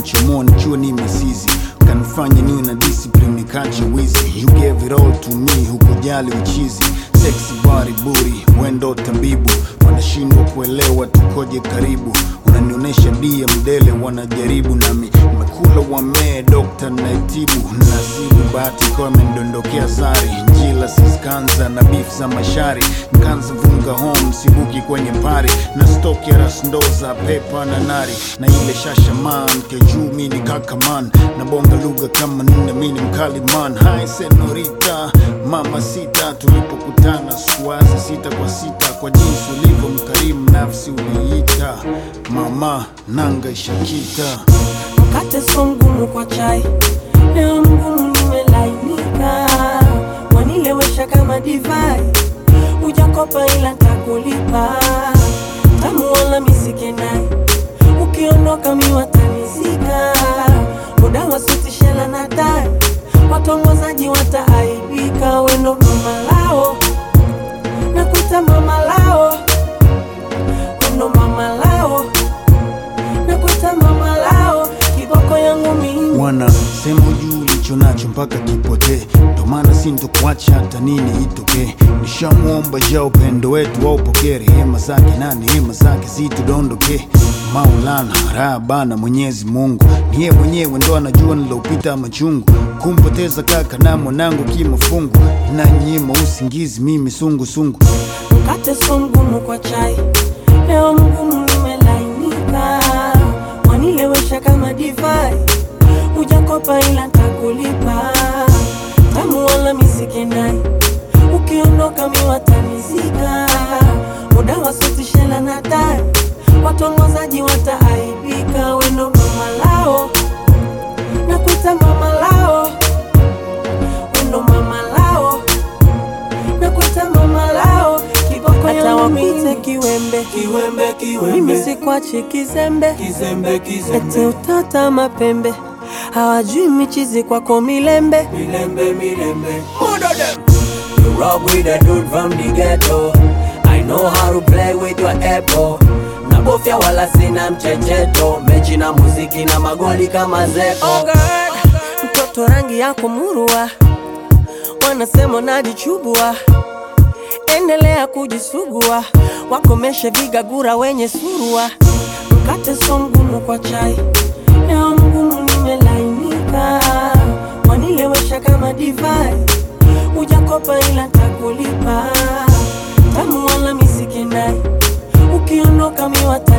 ukanichomoa nikiwa nimesizi, ukanifanya niwe na discipline nikache wizi. You gave it all to me, hukujali uchizi. Sexy body booty, wendo tabibu, wanashindwa kuelewa tukoje karibu. Unanionesha dia mdele wanajaribu, nami mekula wamee dokta naitibu. Nasibu bahati kwa mendondokea sari, njila siskanza na beef za mashari. Nkanza vunga home, sibuki kwenye pari, na stock ya rasndoza, pepa na nari. Na ile shasha man, kejuu mini kakaman, na bonga lugha kama nune mini mkali man. Hai senorita, mama sita, tulipokutana sikuwaza sita kwa sita. Kwa jinsi ulivyo mkarimu nafsi uliita, mama nanga ishakita. Mkate so mgumu kwa chai, leo mgumu nimelainika. Wanilewesha kama divai, ujakopa ila ntakulipa. Tamu wala misikenai, ukiondoka miwatanizika. Muda wa suti shela na tai, watongozaji wataaibika. Wendo mama lao, nakuita mama lao. Wendo mama lao, nakuita mama lao. Kiboko yangu mimi, wana sema ujuu ulicho nacho mpaka kipote, ndo maana sintokuacha hata nini itoke. Nishamuomba ja upendo wetu waupokee, rehema zake na neema zake zitudondoke. Maulana Rabbana Mwenyezi Mungu, niye mwenyewe ndo anajua nilopita machungu. Kumpoteza kaka na mwanangu kimafungu, na nyima usingizi mimi sungu sungu. mkate so mgumu kwa chai, leo mgumu nimelainika. Wanilewesha kama divai, ujakopa ila ntakulipa. Tamu wala misikenai, ukiondoka miwatanizika. Muda wa suti shela na tai, watongozaji wataaibika. Wendo mama lao, nakuita mama lao. Wendo mama lao, nakuita mama lao. Kiboko ya wakute kiwembe, Kiwembe, kiwembe, mimi sikwachi kizembe. kizembe, kizembe, Ete utata mapembe, hawajui michizi kwako milembe. milembe, milembe. Murder them. You rock with a dude from the ghetto. I know how to play with your apple. Nabofya wala sina mchecheto, mechi na muziki na magoli kama Zeko. Oh God, mtoto rangi yako murua, wanasema najichubua. Endelea kujisugua, wakomeshe vigagura wenye surua. Mkate so mgumu kwa chai, leo mgumu nimelainika. Wanilewesha kama divai, ujakopa ila ntakulipa. Tamu wala misikenai, ukiondoka miwata